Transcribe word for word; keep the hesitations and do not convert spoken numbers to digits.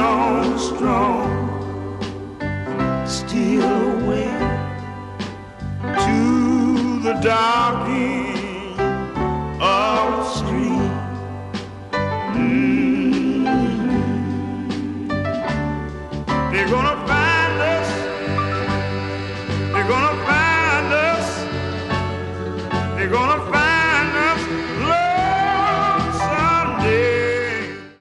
strong, strong, steal away to the dark end of the street. Mm. They're gonna find us. They're gonna find us. They're gonna find